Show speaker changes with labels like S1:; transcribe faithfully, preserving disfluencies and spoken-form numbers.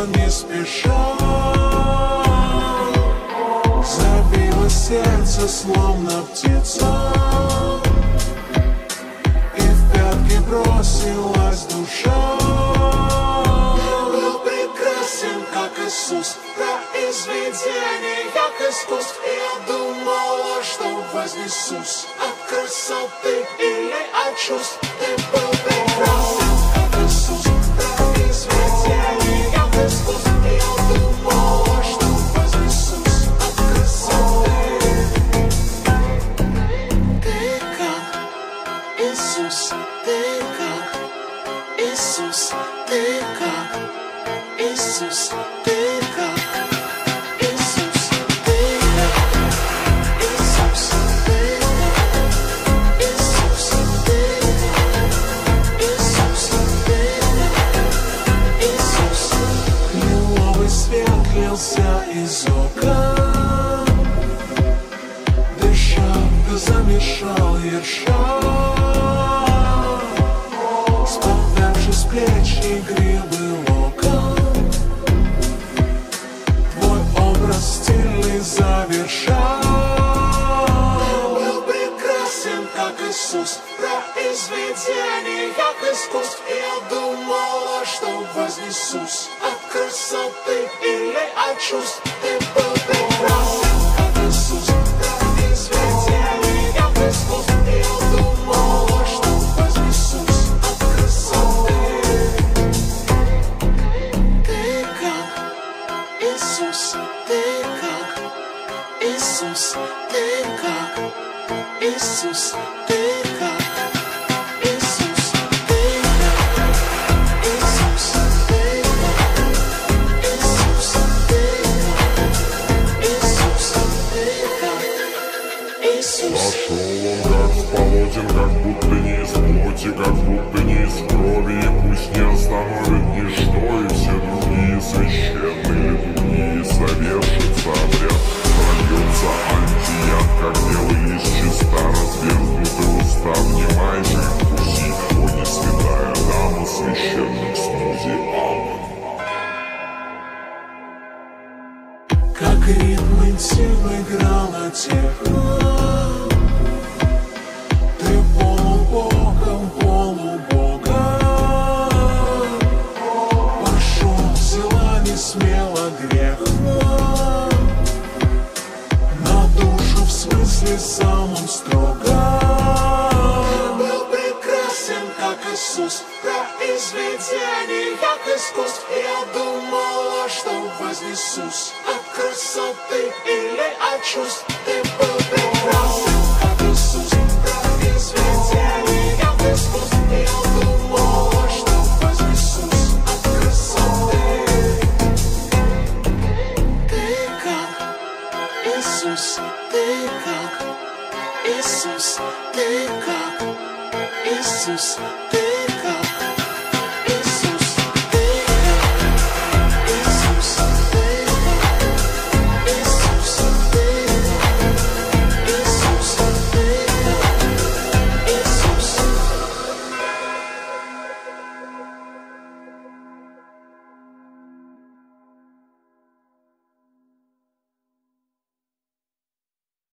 S1: шла не спеша, забилось сердце, словно птица, и в пятки бросилась душа. Был прекрасен, как Иисус, произведение как искусств, и я думала, что вознесусь от красоты или от чувств. Ты был прекрасен, как Иисус, произведение как искусств, и я думала, что вознесусь от красоты. Ты как Иисус, ты как Иисус, ты как Иисус, ты как Иисус, ты как Иисус, ты как Иисус, ты как Иисус, ты как Иисус. Лиловый свет лился из окон, дышал, ты замешал ерша, спадавший с плеч игривый локон, твой образ стильный завершал. Ты был прекрасен, как Иисус, произведение как искусств, и я думала, что вознесусь от красоты или от чувств. Ты был прекрасен, как Иисус, произведение как искусств, и я думала, что вознесусь от красоты. Ты как Иисус, ты как Иисус, ты как Иисус, ты как Иисус, ты как Иисус, ты как Иисус, ты как Иисус, ты как Иисус.
S2: Пошел он как в полотен, как будто не из плоти, как будто не из крови, и пусть не остановит ничто, и все другие священные литургии совершится обряд. Прольется антияд, как белый лист, чисто развернутый уста, внимай же и вкуси, о не святая дама священных смузи. Амон.
S1: Как ритм интим играла техно, ты полубогом, полубога. Пошел, взяла не смело грех, на душу в смысле самом строго. Был прекрасен, как Иисус, произведение как искусств, и я думала, что вознесусь от красоты или от чувств. Ты был прекрасен.